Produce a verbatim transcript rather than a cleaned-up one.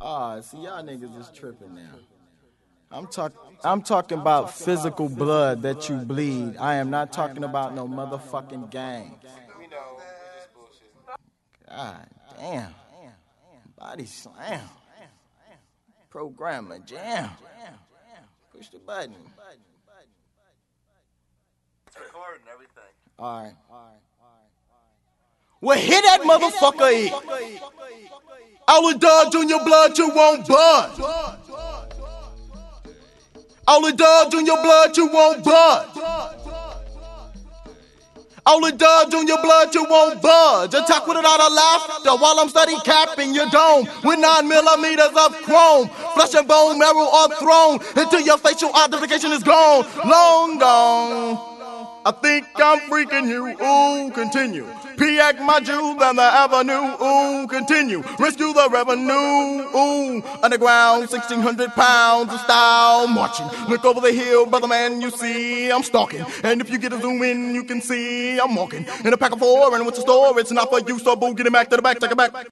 Ah, see, y'all niggas is tripping now. I'm talking. I'm talking about physical blood that you bleed. I am not talking about no motherfucking gangs. We know. We're just bullshit. God damn. Body slam. Programmer jam. Push the button. It's recording everything. All right. Well, hit that motherfucker in. All the dogs on your blood, you won't budge. All the dogs on your blood, you won't budge. All the dogs on your blood, you won't budge. Attack with it out of laughter while I'm steady capping your dome with nine millimeters of chrome. Flesh and bone, marrow are thrown until your facial identification is gone. Long gone. I think I'm freaking you, ooh, continue. P X my jewel down the avenue, ooh, continue. Rescue the revenue, ooh. Underground, sixteen hundred pounds of style marching. Look over the hill, brother man, you see I'm stalking. And if you get a zoom in, you can see I'm walking. In a pack of four, and what's the store? It's not for you, so boo, get it back to the back, take it back.